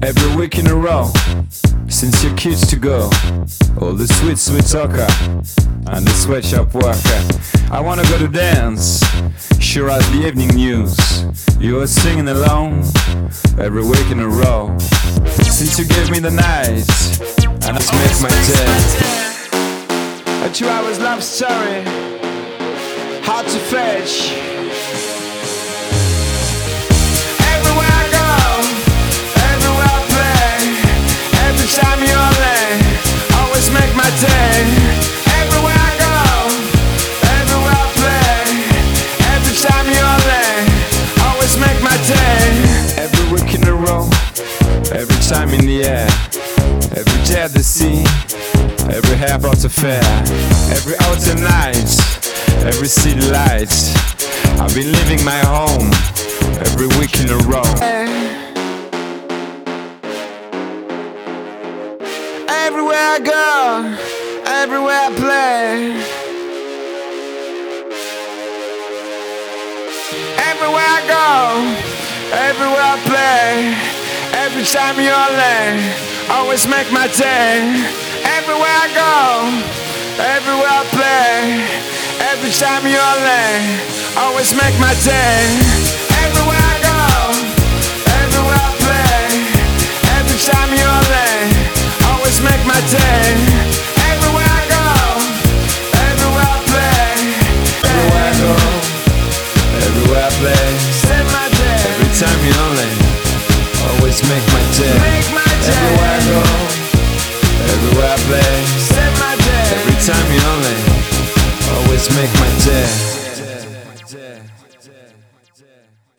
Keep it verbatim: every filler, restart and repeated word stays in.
every week in a row. Since your kids to go, all the sweet, sweet talker and the sweatshop worker. I wanna go to dance, sure as the evening news. You are singing alone, every week in a row. Since you gave me the night, and it's make my day. A two hours love story, hard to fetch. Everywhere I go, everywhere I play, every time you're late, always make my day. Everywhere I go, everywhere I play, every time you're late, always make my day. Every week in a row, every time in the air, every day at the sea, every airport affair, every autumn night, every city light. I've been leaving my home every week in a row. Everywhere I go, everywhere I play, everywhere I go, everywhere I play, every time you're late, always make my day. Everywhere I go, everywhere I play, every time you're late, always make my day. Everywhere I go, everywhere I play, every time you're late, always make my day. Everywhere I go, everywhere I play, everywhere I go, everywhere I play, save my day. Every time you're late, always make my day. Make my day. Everywhere I go, everywhere I play, save my day. Every time you're late, always make my day.